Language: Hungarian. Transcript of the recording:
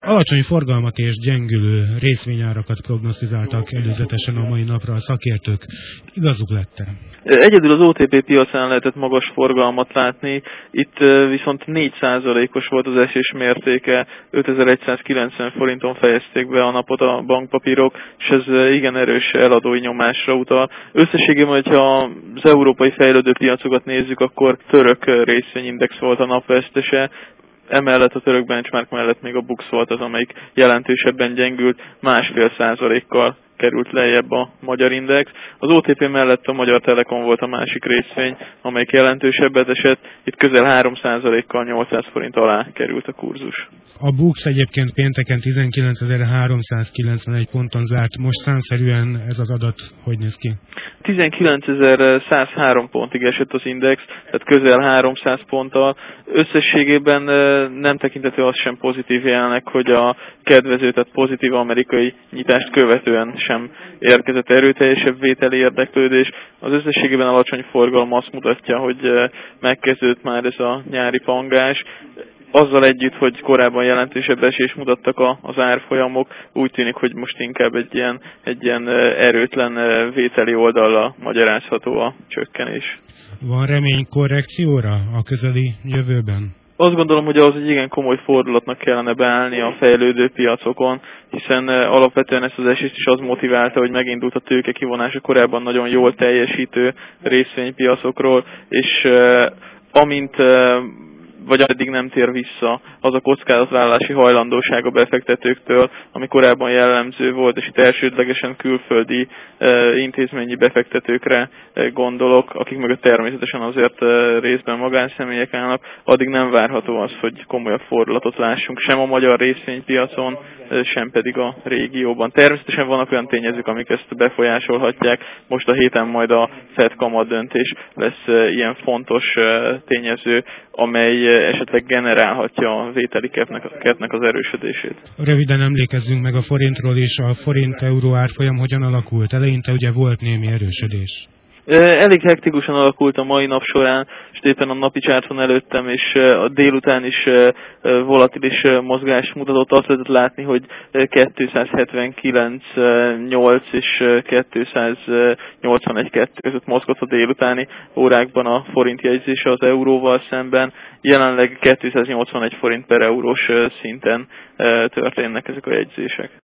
Alacsony forgalmat és gyengülő részvényárakat prognosztizáltak előzetesen a mai napra a szakértők. Igazuk lett-e? Egyedül az OTP piacán lehetett magas forgalmat látni, itt viszont 4%-os volt az esés mértéke, 5190 forinton fejezték be a napot a bankpapírok, és ez igen erős eladói nyomásra utal. Összességében, hogyha az európai fejlődő piacokat nézzük, akkor török részvényindex volt a napvesztese. Emellett a török benchmark mellett még a BUX volt az, amelyik jelentősebben gyengült, 1,5%-kal került lejjebb a magyar index. Az OTP mellett a Magyar Telekom volt a másik részvény, amelyik jelentősebbet esett, itt közel 3%-kal 800 forint alá került a kurzus. A BUX egyébként pénteken 19.391 ponton zárt, most számszerűen ez az adat hogy néz ki? 19.103 pontig esett az index, tehát közel 300 ponttal. Összességében nem tekinthető az sem pozitív jelnek, hogy a kedvező, tehát pozitív amerikai nyitást követően sem érkezett erőteljesebb vételi érdeklődés. Az összességében alacsony forgalom azt mutatja, hogy megkezdődött már ez a nyári pangás. Azzal együtt, hogy korábban jelentősebb esés mutattak az árfolyamok, úgy tűnik, hogy most inkább egy ilyen erőtlen vételi oldallal magyarázható a csökkenés. Van remény korrekcióra a közeli jövőben? Azt gondolom, hogy ahhoz egy igen komoly fordulatnak kellene beállni a fejlődő piacokon, hiszen alapvetően ezt az esést is az motiválta, hogy megindult a tőke kivonása korábban nagyon jól teljesítő részvénypiacokról, és amint vagy addig nem tér vissza az a kockázatvállalási hajlandóság a befektetőktől, ami korábban jellemző volt, és itt elsődlegesen külföldi intézményi befektetőkre gondolok, akik mögött természetesen azért részben magánszemélyek állnak, addig nem várható az, hogy komolyabb fordulatot lássunk sem a magyar részvénypiacon, sem pedig a régióban. Természetesen vannak olyan tényezők, amik ezt befolyásolhatják. Most a héten majd a Fed kamat döntés lesz ilyen fontos tényező, amely esetleg generálhatja a vételi capnek az erősödését. Röviden emlékezzünk meg a forintról, és a forint-euró árfolyam hogyan alakult. Eleinte ugye volt némi erősödés. Elég hektikusan alakult a mai nap során, és éppen a napi csárton előttem, és a délután is volatilis mozgás mutatott. Azt lehetett látni, hogy 279,8 és 281,2 között mozgott a délutáni órákban a forint jegyzése az euróval szemben. Jelenleg 281 forint per eurós szinten történnek ezek a jegyzések.